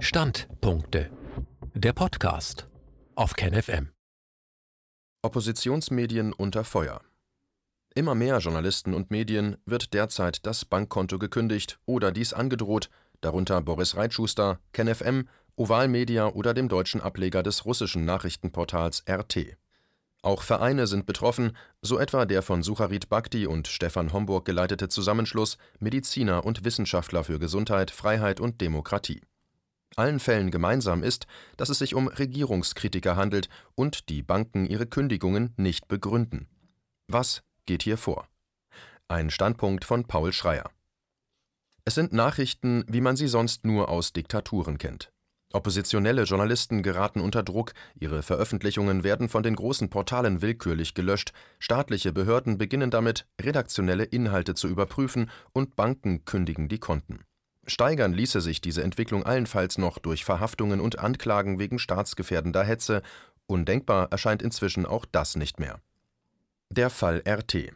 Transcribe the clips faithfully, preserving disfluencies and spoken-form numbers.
Standpunkte. Der Podcast auf KenFM. Oppositionsmedien unter Feuer. Immer mehr Journalisten und Medien wird derzeit das Bankkonto gekündigt oder dies angedroht, darunter Boris Reitschuster, KenFM, Oval Media oder dem deutschen Ableger des russischen Nachrichtenportals R T. Auch Vereine sind betroffen, so etwa der von Sucharit Bhakdi und Stefan Homburg geleitete Zusammenschluss Mediziner und Wissenschaftler für Gesundheit, Freiheit und Demokratie. Allen Fällen gemeinsam ist, dass es sich um Regierungskritiker handelt und die Banken ihre Kündigungen nicht begründen. Was geht hier vor? Ein Standpunkt von Paul Schreyer. Es sind Nachrichten, wie man sie sonst nur aus Diktaturen kennt. Oppositionelle Journalisten geraten unter Druck, ihre Veröffentlichungen werden von den großen Portalen willkürlich gelöscht, staatliche Behörden beginnen damit, redaktionelle Inhalte zu überprüfen und Banken kündigen die Konten. Steigern ließe sich diese Entwicklung allenfalls noch durch Verhaftungen und Anklagen wegen staatsgefährdender Hetze. Undenkbar erscheint inzwischen auch das nicht mehr. Der Fall R T.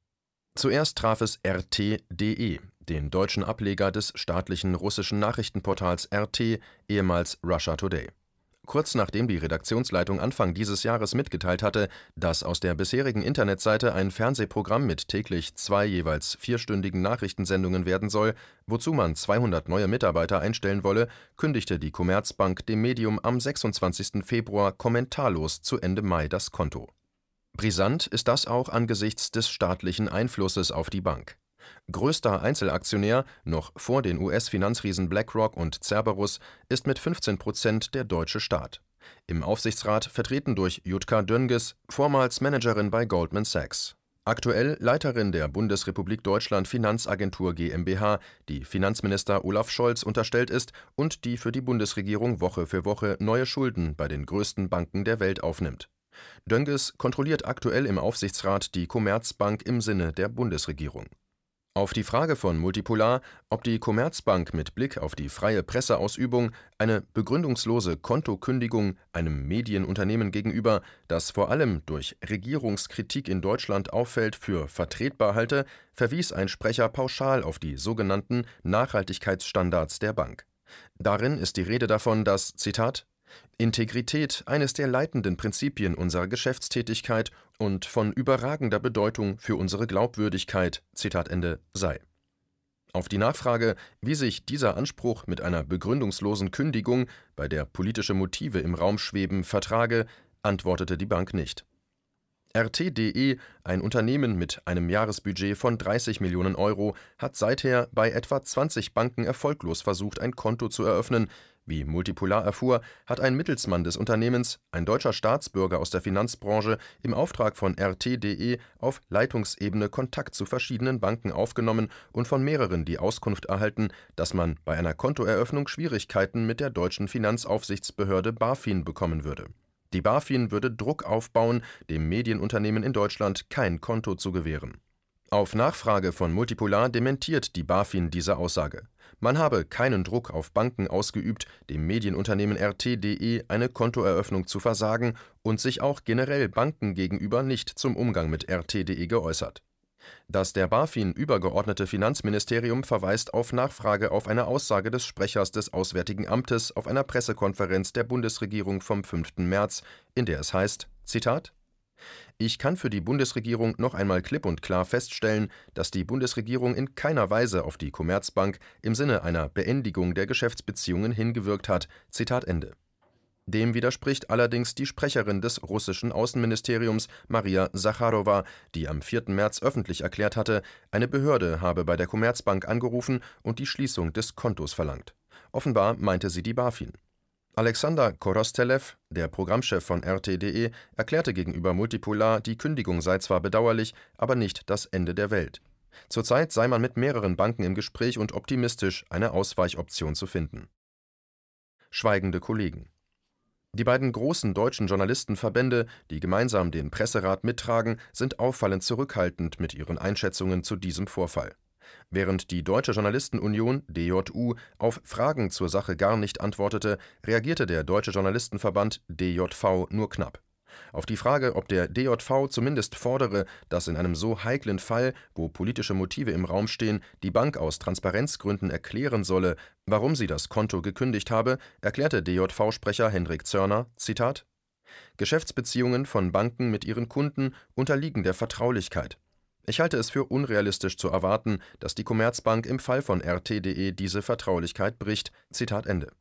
Zuerst traf es R T punkt de, den deutschen Ableger des staatlichen russischen Nachrichtenportals R T, ehemals Russia Today. Kurz nachdem die Redaktionsleitung Anfang dieses Jahres mitgeteilt hatte, dass aus der bisherigen Internetseite ein Fernsehprogramm mit täglich zwei jeweils vierstündigen Nachrichtensendungen werden soll, wozu man zweihundert neue Mitarbeiter einstellen wolle, kündigte die Commerzbank dem Medium am sechsundzwanzigsten Februar kommentarlos zu Ende Mai das Konto. Brisant ist das auch angesichts des staatlichen Einflusses auf die Bank. Größter Einzelaktionär, noch vor den U S-Finanzriesen BlackRock und Cerberus, ist mit fünfzehn Prozent der deutsche Staat. Im Aufsichtsrat vertreten durch Jutka Dönges, vormals Managerin bei Goldman Sachs. Aktuell Leiterin der Bundesrepublik Deutschland Finanzagentur GmbH, die Finanzminister Olaf Scholz unterstellt ist und die für die Bundesregierung Woche für Woche neue Schulden bei den größten Banken der Welt aufnimmt. Dönges kontrolliert aktuell im Aufsichtsrat die Commerzbank im Sinne der Bundesregierung. Auf die Frage von Multipolar, ob die Commerzbank mit Blick auf die freie Presseausübung eine begründungslose Kontokündigung einem Medienunternehmen gegenüber, das vor allem durch Regierungskritik in Deutschland auffällt, für vertretbar halte, verwies ein Sprecher pauschal auf die sogenannten Nachhaltigkeitsstandards der Bank. Darin ist die Rede davon, dass, Zitat, Integrität eines der leitenden Prinzipien unserer Geschäftstätigkeit und von überragender Bedeutung für unsere Glaubwürdigkeit, Zitat Ende, sei. Auf die Nachfrage, wie sich dieser Anspruch mit einer begründungslosen Kündigung, bei der politische Motive im Raum schweben, vertrage, antwortete die Bank nicht. R T punkt de, ein Unternehmen mit einem Jahresbudget von dreißig Millionen Euro, hat seither bei etwa zwanzig Banken erfolglos versucht, ein Konto zu eröffnen. Wie Multipolar erfuhr, hat ein Mittelsmann des Unternehmens, ein deutscher Staatsbürger aus der Finanzbranche, im Auftrag von R T punkt de auf Leitungsebene Kontakt zu verschiedenen Banken aufgenommen und von mehreren die Auskunft erhalten, dass man bei einer Kontoeröffnung Schwierigkeiten mit der deutschen Finanzaufsichtsbehörde BaFin bekommen würde. Die BaFin würde Druck aufbauen, dem Medienunternehmen in Deutschland kein Konto zu gewähren. Auf Nachfrage von Multipolar dementiert die BaFin diese Aussage. Man habe keinen Druck auf Banken ausgeübt, dem Medienunternehmen R T punkt de eine Kontoeröffnung zu versagen und sich auch generell Banken gegenüber nicht zum Umgang mit R T punkt de geäußert. Das der BaFin übergeordnete Finanzministerium verweist auf Nachfrage auf eine Aussage des Sprechers des Auswärtigen Amtes auf einer Pressekonferenz der Bundesregierung vom fünften März, in der es heißt, Zitat, Ich kann für die Bundesregierung noch einmal klipp und klar feststellen, dass die Bundesregierung in keiner Weise auf die Commerzbank im Sinne einer Beendigung der Geschäftsbeziehungen hingewirkt hat. Zitat Ende. Dem widerspricht allerdings die Sprecherin des russischen Außenministeriums, Maria Sacharowa, die am vierten März öffentlich erklärt hatte, eine Behörde habe bei der Commerzbank angerufen und die Schließung des Kontos verlangt. Offenbar meinte sie die BaFin. Alexander Korostelew, der Programmchef von R T punkt de, erklärte gegenüber Multipolar, die Kündigung sei zwar bedauerlich, aber nicht das Ende der Welt. Zurzeit sei man mit mehreren Banken im Gespräch und optimistisch, eine Ausweichoption zu finden. Schweigende Kollegen. Die beiden großen deutschen Journalistenverbände, die gemeinsam den Presserat mittragen, sind auffallend zurückhaltend mit ihren Einschätzungen zu diesem Vorfall. Während die Deutsche Journalistenunion D J U auf Fragen zur Sache gar nicht antwortete, reagierte der Deutsche Journalistenverband D J V nur knapp. Auf die Frage, ob der D J V zumindest fordere, dass in einem so heiklen Fall, wo politische Motive im Raum stehen, die Bank aus Transparenzgründen erklären solle, warum sie das Konto gekündigt habe, erklärte D J V-Sprecher Hendrik Zörner, Zitat: »Geschäftsbeziehungen von Banken mit ihren Kunden unterliegen der Vertraulichkeit. Ich halte es für unrealistisch zu erwarten, dass die Commerzbank im Fall von R T punkt D E diese Vertraulichkeit bricht.« Zitat Ende.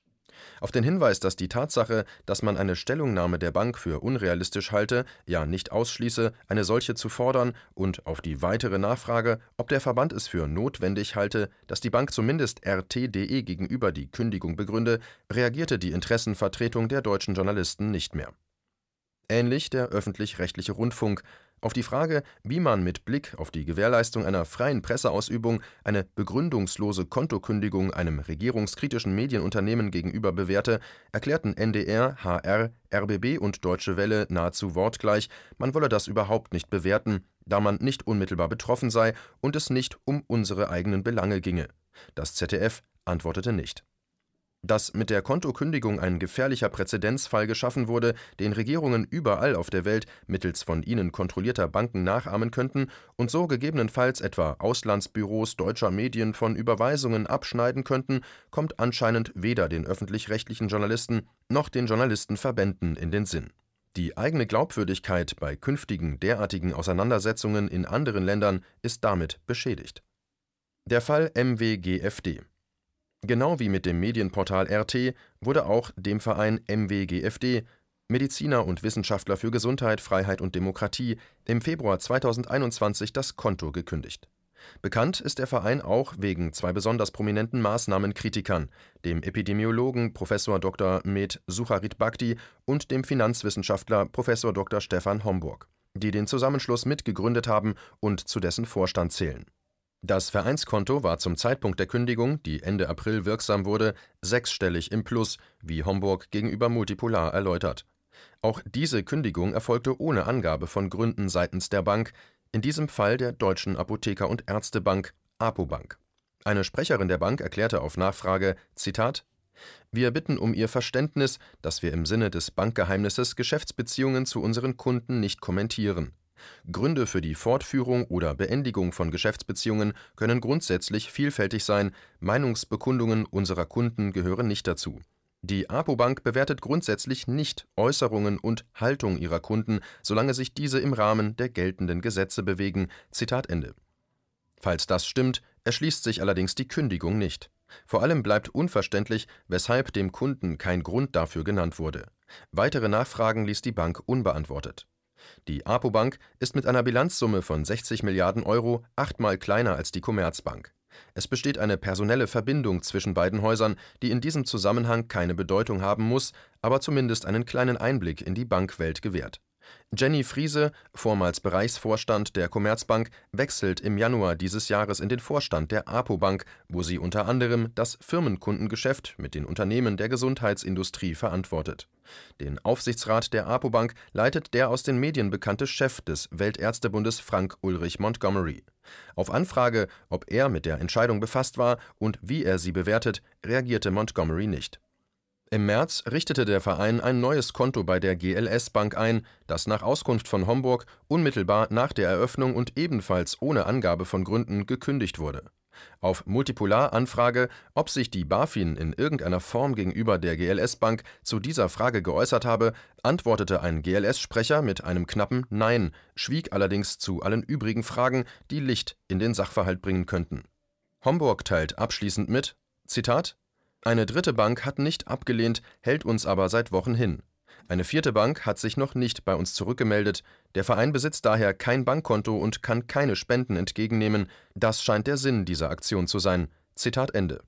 Auf den Hinweis, dass die Tatsache, dass man eine Stellungnahme der Bank für unrealistisch halte, ja nicht ausschließe, eine solche zu fordern, und auf die weitere Nachfrage, ob der Verband es für notwendig halte, dass die Bank zumindest R T punkt D E gegenüber die Kündigung begründe, reagierte die Interessenvertretung der deutschen Journalisten nicht mehr. Ähnlich der öffentlich-rechtliche Rundfunk. Auf die Frage, wie man mit Blick auf die Gewährleistung einer freien Presseausübung eine begründungslose Kontokündigung einem regierungskritischen Medienunternehmen gegenüber bewährte, erklärten N D R, H R, R B B und Deutsche Welle nahezu wortgleich, man wolle das überhaupt nicht bewerten, da man nicht unmittelbar betroffen sei und es nicht um unsere eigenen Belange ginge. Das Z D F antwortete nicht. Dass mit der Kontokündigung ein gefährlicher Präzedenzfall geschaffen wurde, den Regierungen überall auf der Welt mittels von ihnen kontrollierter Banken nachahmen könnten und so gegebenenfalls etwa Auslandsbüros deutscher Medien von Überweisungen abschneiden könnten, kommt anscheinend weder den öffentlich-rechtlichen Journalisten noch den Journalistenverbänden in den Sinn. Die eigene Glaubwürdigkeit bei künftigen derartigen Auseinandersetzungen in anderen Ländern ist damit beschädigt. Der Fall M W G F D. Genau wie mit dem Medienportal R T wurde auch dem Verein M W G F D, Mediziner und Wissenschaftler für Gesundheit, Freiheit und Demokratie, im Februar zweitausendeinundzwanzig das Konto gekündigt. Bekannt ist der Verein auch wegen zwei besonders prominenten Maßnahmenkritikern, dem Epidemiologen Professor Doktor Med Sucharit Bhakdi und dem Finanzwissenschaftler Professor Doktor Stefan Homburg, die den Zusammenschluss mitgegründet haben und zu dessen Vorstand zählen. Das Vereinskonto war zum Zeitpunkt der Kündigung, die Ende April wirksam wurde, sechsstellig im Plus, wie Homburg gegenüber Multipolar erläutert. Auch diese Kündigung erfolgte ohne Angabe von Gründen seitens der Bank, in diesem Fall der Deutschen Apotheker- und Ärztebank, Apobank. Eine Sprecherin der Bank erklärte auf Nachfrage, Zitat: »Wir bitten um Ihr Verständnis, dass wir im Sinne des Bankgeheimnisses Geschäftsbeziehungen zu unseren Kunden nicht kommentieren. Gründe für die Fortführung oder Beendigung von Geschäftsbeziehungen können grundsätzlich vielfältig sein, Meinungsbekundungen unserer Kunden gehören nicht dazu. Die Apobank bewertet grundsätzlich nicht Äußerungen und Haltung ihrer Kunden, solange sich diese im Rahmen der geltenden Gesetze bewegen.« Zitat Ende. Falls das stimmt, erschließt sich allerdings die Kündigung nicht. Vor allem bleibt unverständlich, weshalb dem Kunden kein Grund dafür genannt wurde. Weitere Nachfragen ließ die Bank unbeantwortet. Die Apobank ist mit einer Bilanzsumme von sechzig Milliarden Euro achtmal kleiner als die Commerzbank. Es besteht eine personelle Verbindung zwischen beiden Häusern, die in diesem Zusammenhang keine Bedeutung haben muss, aber zumindest einen kleinen Einblick in die Bankwelt gewährt. Jenny Friese, vormals Bereichsvorstand der Commerzbank, wechselt im Januar dieses Jahres in den Vorstand der Apobank, wo sie unter anderem das Firmenkundengeschäft mit den Unternehmen der Gesundheitsindustrie verantwortet. Den Aufsichtsrat der Apobank leitet der aus den Medien bekannte Chef des Weltärztebundes Frank Ulrich Montgomery. Auf Anfrage, ob er mit der Entscheidung befasst war und wie er sie bewertet, reagierte Montgomery nicht. Im März richtete der Verein ein neues Konto bei der G L S-Bank ein, das nach Auskunft von Homburg unmittelbar nach der Eröffnung und ebenfalls ohne Angabe von Gründen gekündigt wurde. Auf Multipolar-Anfrage, ob sich die BaFin in irgendeiner Form gegenüber der G L S-Bank zu dieser Frage geäußert habe, antwortete ein G L S-Sprecher mit einem knappen Nein, schwieg allerdings zu allen übrigen Fragen, die Licht in den Sachverhalt bringen könnten. Homburg teilt abschließend mit, Zitat: »Eine dritte Bank hat nicht abgelehnt, hält uns aber seit Wochen hin. Eine vierte Bank hat sich noch nicht bei uns zurückgemeldet. Der Verein besitzt daher kein Bankkonto und kann keine Spenden entgegennehmen. Das scheint der Sinn dieser Aktion zu sein.« Zitat Ende.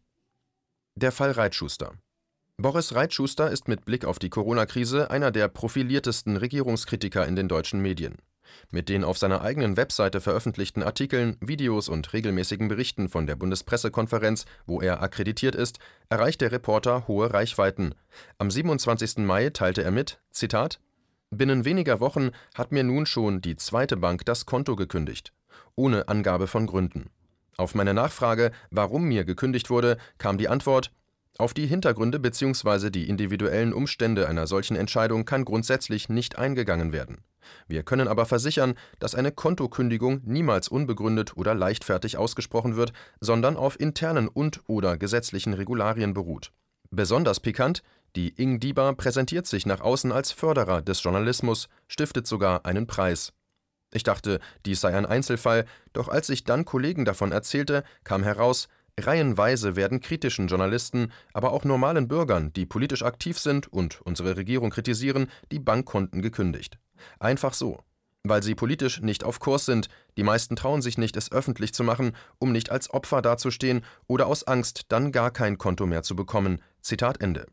Der Fall Reitschuster. Boris Reitschuster ist mit Blick auf die Corona-Krise einer der profiliertesten Regierungskritiker in den deutschen Medien. Mit den auf seiner eigenen Webseite veröffentlichten Artikeln, Videos und regelmäßigen Berichten von der Bundespressekonferenz, wo er akkreditiert ist, erreicht der Reporter hohe Reichweiten. Am siebenundzwanzigsten Mai teilte er mit, Zitat: »Binnen weniger Wochen hat mir nun schon die zweite Bank das Konto gekündigt. Ohne Angabe von Gründen. Auf meine Nachfrage, warum mir gekündigt wurde, kam die Antwort: Auf die Hintergründe bzw. die individuellen Umstände einer solchen Entscheidung kann grundsätzlich nicht eingegangen werden. Wir können aber versichern, dass eine Kontokündigung niemals unbegründet oder leichtfertig ausgesprochen wird, sondern auf internen und/oder gesetzlichen Regularien beruht. Besonders pikant: Die INGDIBA präsentiert sich nach außen als Förderer des Journalismus, stiftet sogar einen Preis. Ich dachte, dies sei ein Einzelfall, doch als ich dann Kollegen davon erzählte, kam heraus: Reihenweise werden kritischen Journalisten, aber auch normalen Bürgern, die politisch aktiv sind und unsere Regierung kritisieren, die Bankkonten gekündigt. Einfach so. Weil sie politisch nicht auf Kurs sind, die meisten trauen sich nicht, es öffentlich zu machen, um nicht als Opfer dazustehen oder aus Angst, dann gar kein Konto mehr zu bekommen. Zitat Ende.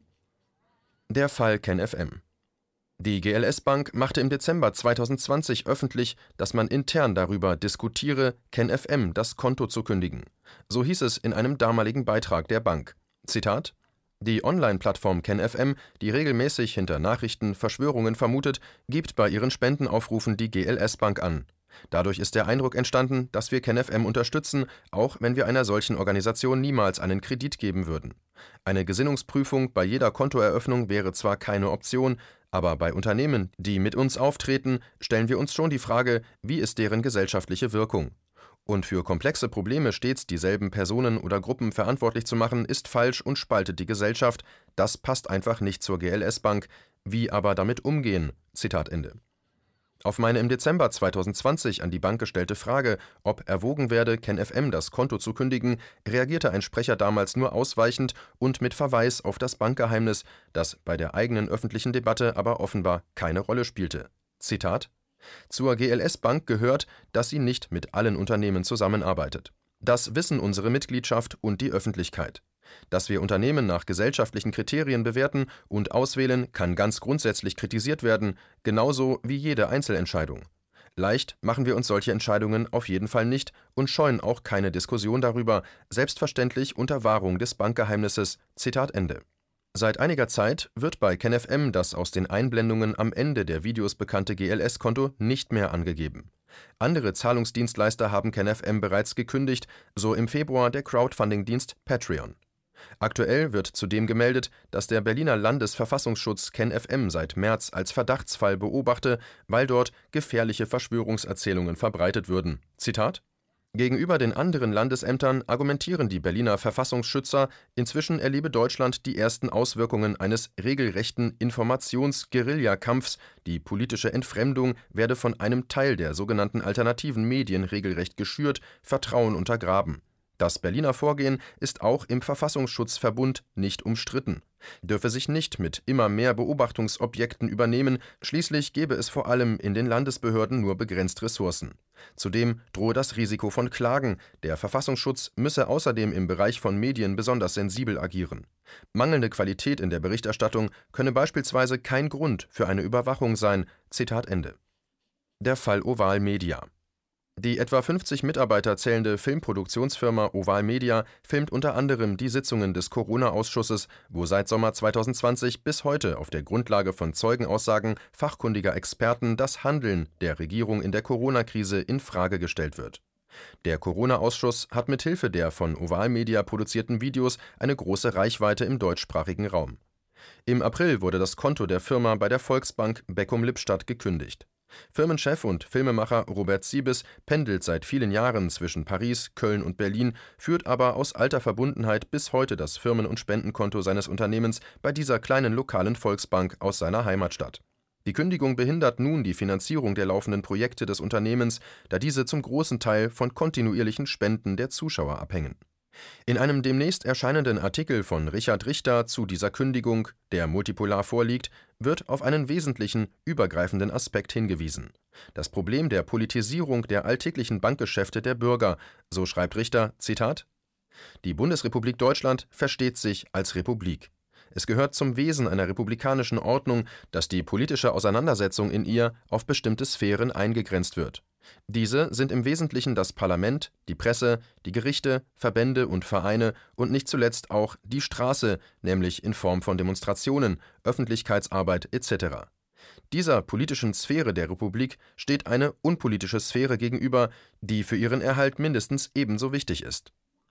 Der Fall KenFM. Die G L S Bank machte im Dezember zweitausendzwanzig öffentlich, dass man intern darüber diskutiere, KenFM das Konto zu kündigen. So hieß es in einem damaligen Beitrag der Bank. Zitat: Die Online-Plattform KenFM, die regelmäßig hinter Nachrichten Verschwörungen vermutet, gibt bei ihren Spendenaufrufen die G L S Bank an. Dadurch ist der Eindruck entstanden, dass wir KenFM unterstützen, auch wenn wir einer solchen Organisation niemals einen Kredit geben würden. Eine Gesinnungsprüfung bei jeder Kontoeröffnung wäre zwar keine Option, aber bei Unternehmen, die mit uns auftreten, stellen wir uns schon die Frage, wie ist deren gesellschaftliche Wirkung? Und für komplexe Probleme stets dieselben Personen oder Gruppen verantwortlich zu machen, ist falsch und spaltet die Gesellschaft. Das passt einfach nicht zur G L S Bank. Wie aber damit umgehen? Zitat Ende. Auf meine im Dezember zweitausendzwanzig an die Bank gestellte Frage, ob erwogen werde, KenFM das Konto zu kündigen, reagierte ein Sprecher damals nur ausweichend und mit Verweis auf das Bankgeheimnis, das bei der eigenen öffentlichen Debatte aber offenbar keine Rolle spielte. Zitat: Zur G L S Bank gehört, dass sie nicht mit allen Unternehmen zusammenarbeitet. Das wissen unsere Mitgliedschaft und die Öffentlichkeit. Dass wir Unternehmen nach gesellschaftlichen Kriterien bewerten und auswählen, kann ganz grundsätzlich kritisiert werden, genauso wie jede Einzelentscheidung. Leicht machen wir uns solche Entscheidungen auf jeden Fall nicht und scheuen auch keine Diskussion darüber, selbstverständlich unter Wahrung des Bankgeheimnisses. Zitat Ende. Seit einiger Zeit wird bei KenFM das aus den Einblendungen am Ende der Videos bekannte G L S-Konto nicht mehr angegeben. Andere Zahlungsdienstleister haben KenFM bereits gekündigt, so im Februar der Crowdfunding-Dienst Patreon. Aktuell wird zudem gemeldet, dass der Berliner Landesverfassungsschutz KenFM seit März als Verdachtsfall beobachte, weil dort gefährliche Verschwörungserzählungen verbreitet würden. Zitat: Gegenüber den anderen Landesämtern argumentieren die Berliner Verfassungsschützer, inzwischen erlebe Deutschland die ersten Auswirkungen eines regelrechten Informations-Guerillakampfs, die politische Entfremdung werde von einem Teil der sogenannten alternativen Medien regelrecht geschürt, Vertrauen untergraben. Das Berliner Vorgehen ist auch im Verfassungsschutzverbund nicht umstritten, dürfe sich nicht mit immer mehr Beobachtungsobjekten übernehmen, schließlich gäbe es vor allem in den Landesbehörden nur begrenzt Ressourcen. Zudem drohe das Risiko von Klagen, der Verfassungsschutz müsse außerdem im Bereich von Medien besonders sensibel agieren. Mangelnde Qualität in der Berichterstattung könne beispielsweise kein Grund für eine Überwachung sein. Zitat Ende. Der Fall Oval Media. Die etwa fünfzig Mitarbeiter zählende Filmproduktionsfirma Oval Media filmt unter anderem die Sitzungen des Corona-Ausschusses, wo seit Sommer zweitausendzwanzig bis heute auf der Grundlage von Zeugenaussagen fachkundiger Experten das Handeln der Regierung in der Corona-Krise in Frage gestellt wird. Der Corona-Ausschuss hat mithilfe der von Oval Media produzierten Videos eine große Reichweite im deutschsprachigen Raum. Im April wurde das Konto der Firma bei der Volksbank Beckum-Lippstadt gekündigt. Firmenchef und Filmemacher Robert Siebes pendelt seit vielen Jahren zwischen Paris, Köln und Berlin, führt aber aus alter Verbundenheit bis heute das Firmen- und Spendenkonto seines Unternehmens bei dieser kleinen lokalen Volksbank aus seiner Heimatstadt. Die Kündigung behindert nun die Finanzierung der laufenden Projekte des Unternehmens, da diese zum großen Teil von kontinuierlichen Spenden der Zuschauer abhängen. In einem demnächst erscheinenden Artikel von Richard Richter zu dieser Kündigung, der multipolar vorliegt, wird auf einen wesentlichen, übergreifenden Aspekt hingewiesen: Das Problem der Politisierung der alltäglichen Bankgeschäfte der Bürger, so schreibt Richter, Zitat: Die Bundesrepublik Deutschland versteht sich als Republik. Es gehört zum Wesen einer republikanischen Ordnung, dass die politische Auseinandersetzung in ihr auf bestimmte Sphären eingegrenzt wird. Diese sind im Wesentlichen das Parlament, die Presse, die Gerichte, Verbände und Vereine und nicht zuletzt auch die Straße, nämlich in Form von Demonstrationen, Öffentlichkeitsarbeit et cetera. Dieser politischen Sphäre der Republik steht eine unpolitische Sphäre gegenüber, die für ihren Erhalt mindestens ebenso wichtig ist.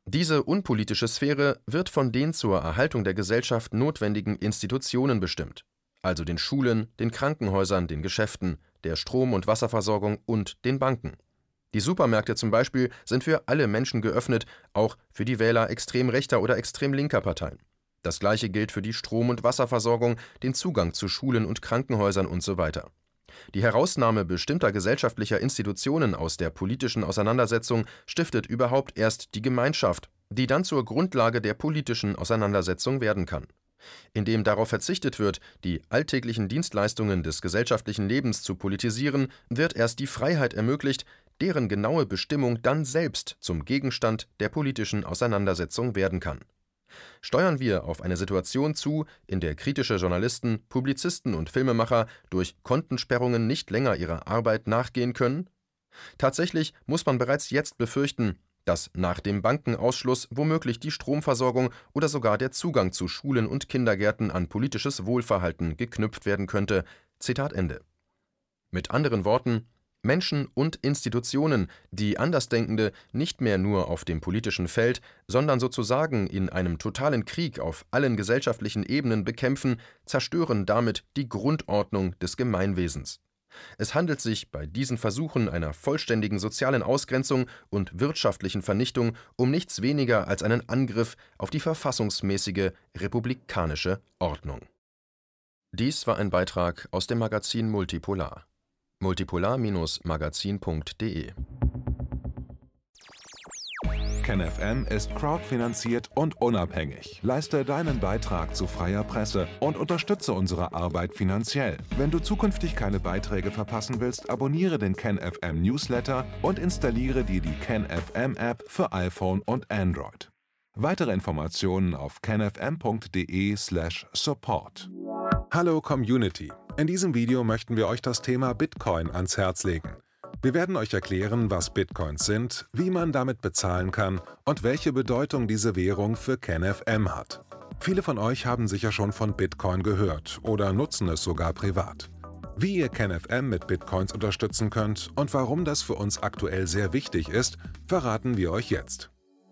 Diese unpolitische Sphäre wird von den zur Erhaltung der Gesellschaft notwendigen Institutionen bestimmt, also den Schulen, den Krankenhäusern, den Geschäften, der Strom- und Wasserversorgung und den Banken. Die Supermärkte zum Beispiel sind für alle Menschen geöffnet, auch für die Wähler extrem rechter oder extrem linker Parteien. Das Gleiche gilt für die Strom- und Wasserversorgung, den Zugang zu Schulen und Krankenhäusern und so weiter. Die Herausnahme bestimmter gesellschaftlicher Institutionen aus der politischen Auseinandersetzung stiftet überhaupt erst die Gemeinschaft, die dann zur Grundlage der politischen Auseinandersetzung werden kann. Indem darauf verzichtet wird, die alltäglichen Dienstleistungen des gesellschaftlichen Lebens zu politisieren, wird erst die Freiheit ermöglicht, deren genaue Bestimmung dann selbst zum Gegenstand der politischen Auseinandersetzung werden kann. Steuern wir auf eine Situation zu, in der kritische Journalisten, Publizisten und Filmemacher durch Kontensperrungen nicht länger ihrer Arbeit nachgehen können? Tatsächlich muss man bereits jetzt befürchten, dass nach dem Bankenausschluss womöglich die Stromversorgung oder sogar der Zugang zu Schulen und Kindergärten an politisches Wohlverhalten geknüpft werden könnte. Zitat Ende. Mit anderen Worten: Menschen und Institutionen, die Andersdenkende nicht mehr nur auf dem politischen Feld, sondern sozusagen in einem totalen Krieg auf allen gesellschaftlichen Ebenen bekämpfen, zerstören damit die Grundordnung des Gemeinwesens. Es handelt sich bei diesen Versuchen einer vollständigen sozialen Ausgrenzung und wirtschaftlichen Vernichtung um nichts weniger als einen Angriff auf die verfassungsmäßige republikanische Ordnung. Dies war ein Beitrag aus dem Magazin Multipolar. multipolar Bindestrich magazin punkt de KenFM ist crowdfinanziert und unabhängig. Leiste deinen Beitrag zu freier Presse und unterstütze unsere Arbeit finanziell. Wenn du zukünftig keine Beiträge verpassen willst, abonniere den KenFM Newsletter und installiere dir die KenFM App für iPhone und Android. Weitere Informationen auf kenfm punkt de slash support. Hallo Community! In diesem Video möchten wir euch das Thema Bitcoin ans Herz legen. Wir werden euch erklären, was Bitcoins sind, wie man damit bezahlen kann und welche Bedeutung diese Währung für KenFM hat. Viele von euch haben sicher schon von Bitcoin gehört oder nutzen es sogar privat. Wie ihr KenFM mit Bitcoins unterstützen könnt und warum das für uns aktuell sehr wichtig ist, verraten wir euch jetzt.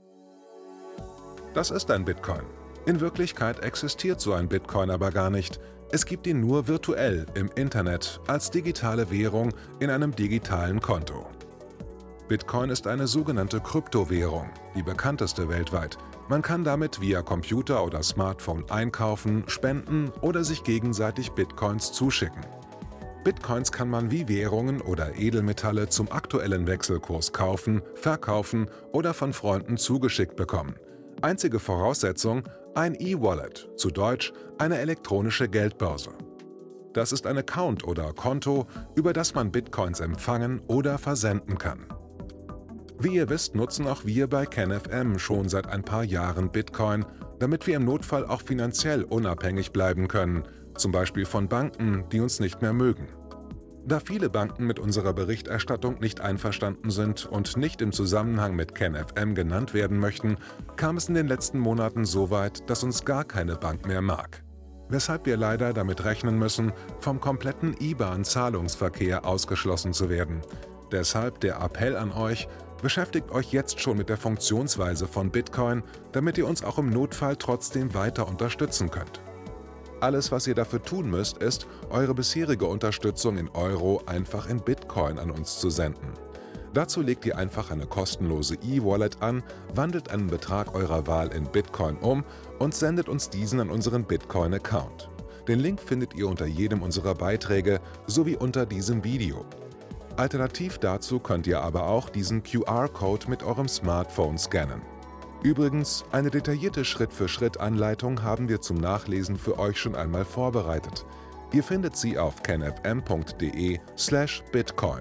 Das ist ein Bitcoin. In Wirklichkeit existiert so ein Bitcoin aber gar nicht. Es gibt ihn nur virtuell im Internet als digitale Währung in einem digitalen Konto. Bitcoin ist eine sogenannte Kryptowährung, die bekannteste weltweit. Man kann damit via Computer oder Smartphone einkaufen, spenden oder sich gegenseitig Bitcoins zuschicken. Bitcoins kann man wie Währungen oder Edelmetalle zum aktuellen Wechselkurs kaufen, verkaufen oder von Freunden zugeschickt bekommen. Einzige Voraussetzung: ein E-Wallet, zu Deutsch eine elektronische Geldbörse. Das ist ein Account oder Konto, über das man Bitcoins empfangen oder versenden kann. Wie ihr wisst, nutzen auch wir bei KenFM schon seit ein paar Jahren Bitcoin, damit wir im Notfall auch finanziell unabhängig bleiben können, zum Beispiel von Banken, die uns nicht mehr mögen. Da viele Banken mit unserer Berichterstattung nicht einverstanden sind und nicht im Zusammenhang mit KenFM genannt werden möchten, kam es in den letzten Monaten so weit, dass uns gar keine Bank mehr mag. Weshalb wir leider damit rechnen müssen, vom kompletten I B A N-Zahlungsverkehr ausgeschlossen zu werden. Deshalb der Appell an euch: Beschäftigt euch jetzt schon mit der Funktionsweise von Bitcoin, damit ihr uns auch im Notfall trotzdem weiter unterstützen könnt. Alles, was ihr dafür tun müsst, ist, eure bisherige Unterstützung in Euro einfach in Bitcoin an uns zu senden. Dazu legt ihr einfach eine kostenlose E-Wallet an, wandelt einen Betrag eurer Wahl in Bitcoin um und sendet uns diesen an unseren Bitcoin-Account. Den Link findet ihr unter jedem unserer Beiträge sowie unter diesem Video. Alternativ dazu könnt ihr aber auch diesen Q R-Code mit eurem Smartphone scannen. Übrigens, eine detaillierte Schritt-für-Schritt-Anleitung haben wir zum Nachlesen für euch schon einmal vorbereitet. Ihr findet sie auf kenfm punkt de slash bitcoin.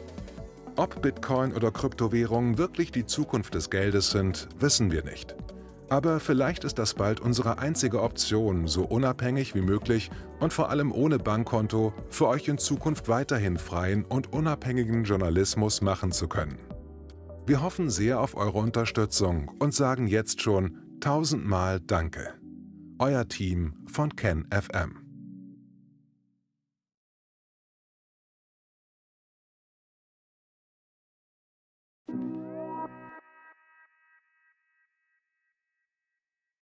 Ob Bitcoin oder Kryptowährungen wirklich die Zukunft des Geldes sind, wissen wir nicht. Aber vielleicht ist das bald unsere einzige Option, so unabhängig wie möglich und vor allem ohne Bankkonto für euch in Zukunft weiterhin freien und unabhängigen Journalismus machen zu können. Wir hoffen sehr auf eure Unterstützung und sagen jetzt schon tausendmal Danke. Euer Team von KenFM.